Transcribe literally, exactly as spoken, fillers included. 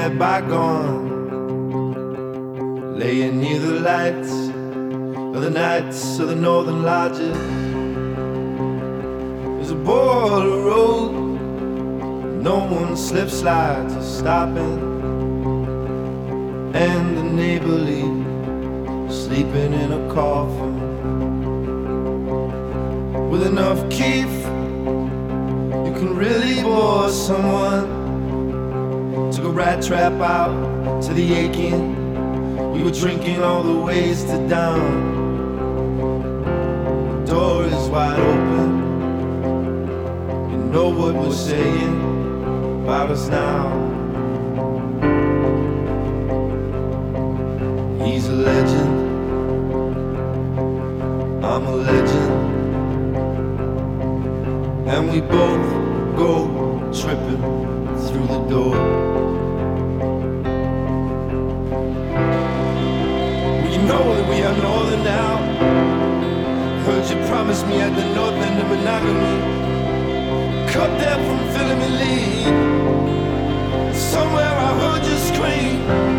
they're bygone. Laying near the lights of the nights of the northern lodges. There's a border road, no one slip slides or stopping, and the neighbor leaves sleeping in a coffin. With enough keef, you can really bore someone. Took a rat trap out to the aching. We were drinking all the ways to down. The door is wide open. You know what we're saying about us now. He's a legend, I'm a legend, and we both go tripping through the door. Well, you know that we are northern now. Heard you promise me at the north end of monogamy. Cut there from filling me lead. Somewhere I heard you scream.